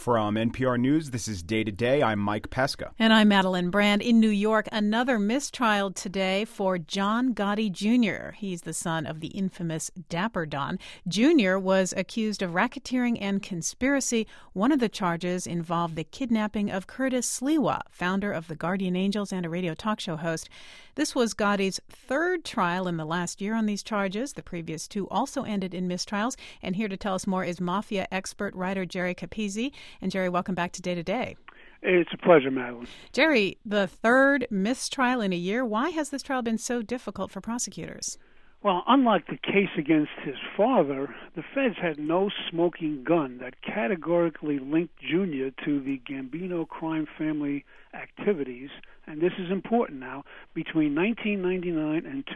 From NPR News, this is Day to Day. I'm Mike Pesca. And I'm Madeline Brand. In New York, another mistrial today for John Gotti Jr. He's the son of the infamous Dapper Don. Jr. was accused of racketeering and conspiracy. One of the charges involved the kidnapping of Curtis Sliwa, founder of the Guardian Angels and a radio talk show host. This was Gotti's third trial in the last year on these charges. The previous two also ended in mistrials. And here to tell us more is Mafia expert writer Jerry Capizzi. And Jerry, welcome back to Day to Day. It's a pleasure, Madeline. Jerry, the third mistrial in a year. Why has this trial been so difficult for prosecutors? Well, unlike the case against his father, the feds had no smoking gun that categorically linked Jr. to the Gambino crime family activities, and this is important now, between 1999 and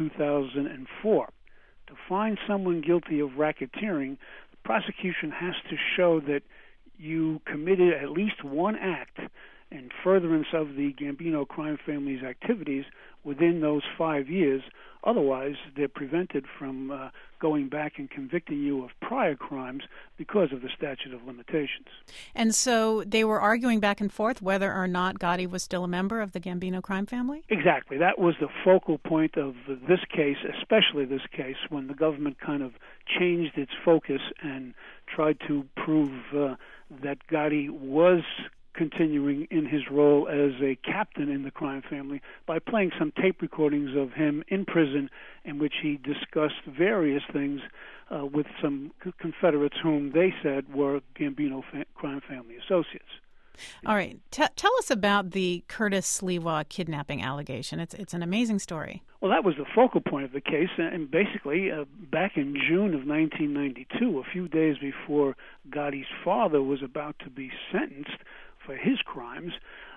2004. To find someone guilty of racketeering, the prosecution has to show that you committed at least one act in furtherance of the Gambino crime family's activities within those 5 years. Otherwise, they're prevented from going back and convicting you of prior crimes because of the statute of limitations. And so they were arguing back and forth whether or not Gotti was still a member of the Gambino crime family? Exactly. That was the focal point of this case, especially this case, when the government kind of changed its focus and tried to prove that Gotti was continuing in his role as a captain in the crime family by playing some tape recordings of him in prison in which he discussed various things with some Confederates whom they said were Gambino crime family associates. All right. Tell us about the Curtis Sliwa kidnapping allegation. It's an amazing story. Well, that was the focal point of the case, and basically back in June of 1992, a few days before Gotti's father was about to be sentenced for his crimes,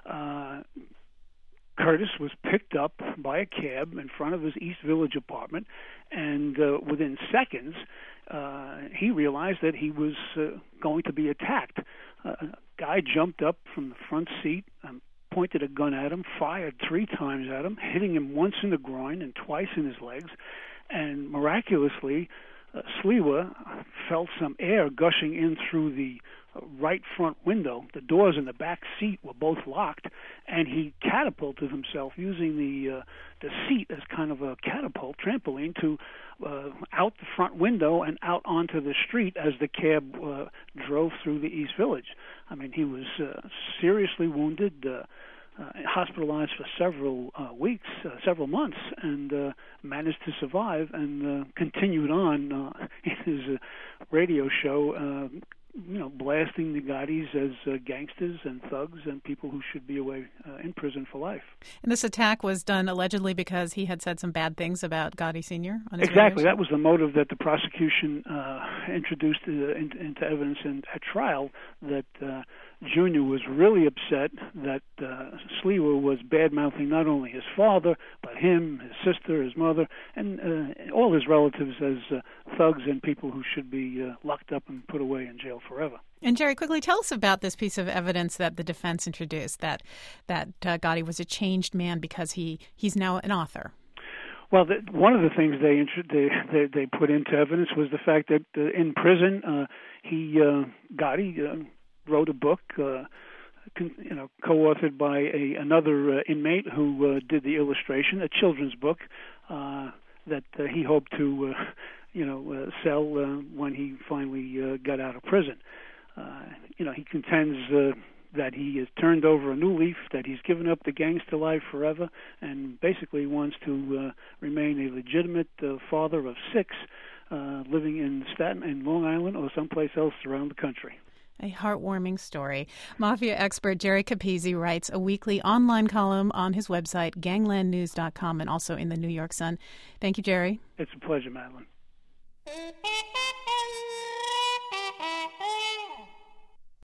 Curtis was picked up by a cab in front of his East Village apartment, and within seconds, he realized that he was going to be attacked. A guy jumped up from the front seat, pointed a gun at him, fired 3 times at him, hitting him once in the groin and twice in his legs, and miraculously, Sliwa felt some air gushing in through the right front window. The doors in the back seat were both locked, and he catapulted himself using the seat as kind of a catapult trampoline to out the front window and out onto the street as the cab drove through the East Village. I mean, he was seriously wounded, hospitalized for several weeks, several months, and managed to survive and continued on in his radio show, blasting the Gottis as gangsters and thugs and people who should be away in prison for life. And this attack was done allegedly because he had said some bad things about Gotti Sr. on his Exactly. radio show? That was the motive that the prosecution introduced into evidence at trial, that Jr. was really upset that Sliwa was bad-mouthing not only his father, but him, his sister, his mother, and all his relatives as thugs and people who should be locked up and put away in jail forever. And Jerry, quickly tell us about this piece of evidence that the defense introduced, that Gotti was a changed man because he's now an author. Well, one of the things they put into evidence was the fact that in prison, Gotti wrote a book, co-authored by another inmate who did the illustration, a children's book that he hoped to, sell when he finally got out of prison. He contends that he has turned over a new leaf, that he's given up the gangster life forever, and basically wants to remain a legitimate father of 6, living in Long Island or someplace else around the country. A heartwarming story. Mafia expert Jerry Capizzi writes a weekly online column on his website, ganglandnews.com, and also in the New York Sun. Thank you, Jerry. It's a pleasure, Madeline.